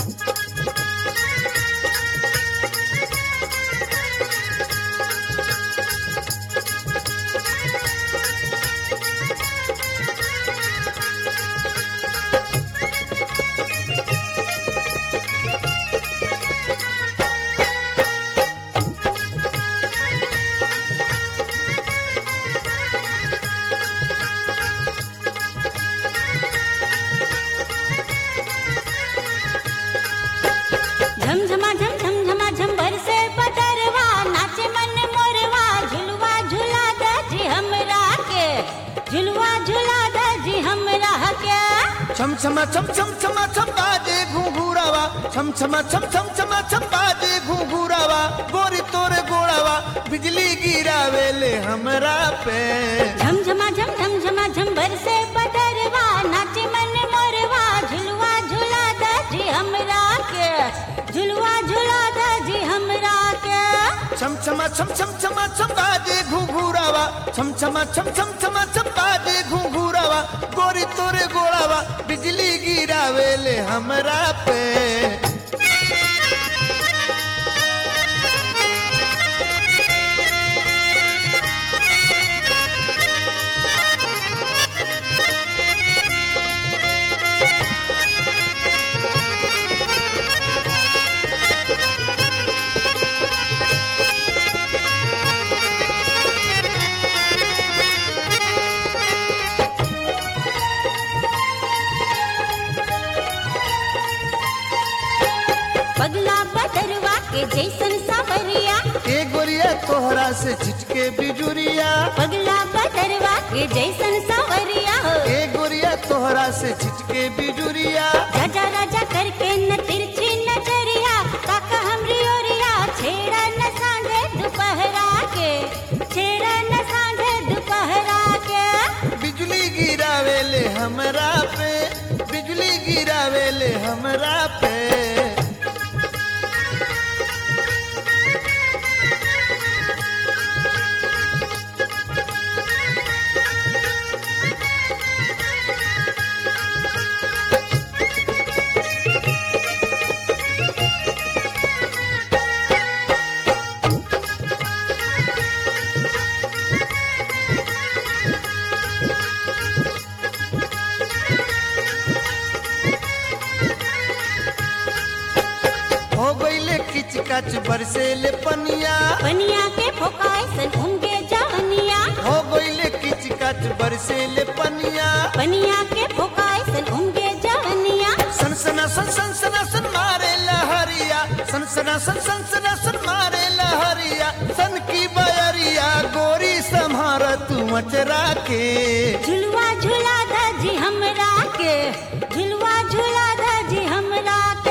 झमझमा झम झमझमा झम बरसे बदरवा नाचे मन मोरवा झुलवा झुला दजी हमरा के झुलवा झुला दजी हमरा के छम छमा छम छम छमा छम बाजे घुंघुरावा छम छमा छम छम छमा छम बाजे घुंघुरावा गोरी तोरे गोड़ावा बिजली गिरावेले हमरा पे झमझमा झम झमझमा झम बरसे बदरवा नाचे मन मोरवा झुलवा झुला दजी हमरा के झुलवा झुला दजी हमरा के छम छमा छम छम छमा छम बाजे घुंघुरावा छम छमा छम छम छमा छम बाजे घुंघुरावा गोरी तोरे गोड़ावा बिजली गिरावेले हमरा पे पगला बदरवा के जैसन सावरिया ए गोरिया तोहरा से छिटके बिजुरिया पगला बदरवा के जैसन सावरिया हो ए गोरिया तोहरा से छिटके बिजुरिया राजा राजा करके न तिरछी नजरिया काका हमरी ओरिया छेड़ा न सांझे दोपहरा के छेड़ा न सांझे दोपहरा के बिजली गिरावेले हमरा पे बिजली गिरावेले हमरा पे हो गईले किचकच बरसेले पनिया पनिया के फोकाय सन उनके जवनिया हो गईले किचकच बरसेले पनिया पनिया के फोकाय सन उनके जवनिया सनसना सन सनसना सन मारे लहरिया सनसना सन सनसना सन मारे लहरिया सन की बयरिया गोरी संभार तू मचरा के झुलवा झुला दजी हमरा के झुलवा झुला दजी हमरा के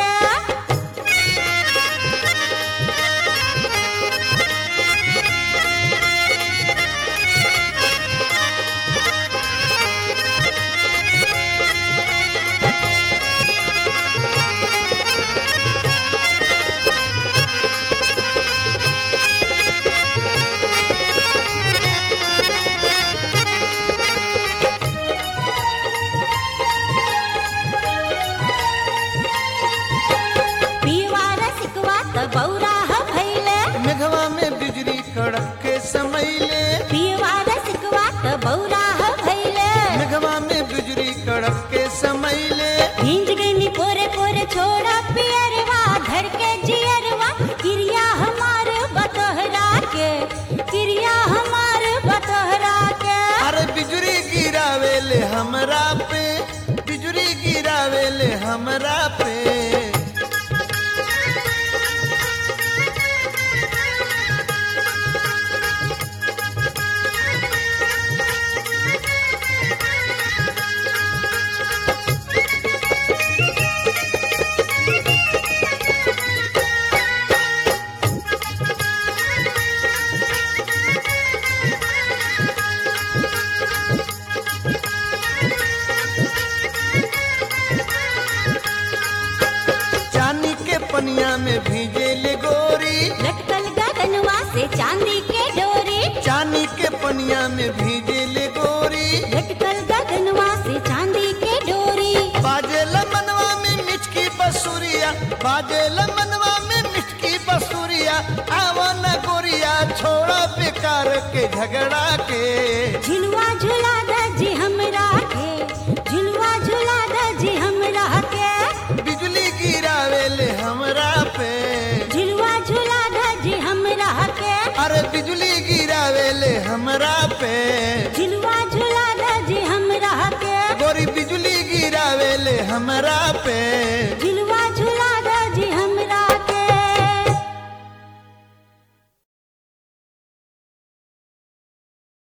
बौरा भैले मेघवा में बिजली कड़क के समैले पियवा रसिकवा त बौरा भैले मेघवा में बिजली कड़क के समैले भींज गई पोरे पोरे छोड़ा पियरवा घर के जियरवा क्रिया हमार बतहरा के क्रिया हमार बतहरा के अरे बिजली गिरावेले हमरा पे बिजली गिरावेले हमरा पे पनिया में भीजे ले गोरी लटकल गगनवा से चांदी के डोरी चांदी के पनिया में भीजे ले गोरी लटकल गगनवा से चांदी के डोरी बाजे मनवा में मिचकी बसुरिया सुरिया बाजे मनवा में मिठकी बसुरिया आवो न गोरिया छोड़ा बेकार के झगड़ा के झुलवा झुला द जी हमरा के झुलवा झुला द जी हमरा के बिजली गिरावेले हमरा पे झुलवा झुला द जी हमरा के अरे बिजली गिरावेले हमरा पे झुलवा झुला द जी हमरा के गोरी बिजली गिरावेले हमरा पे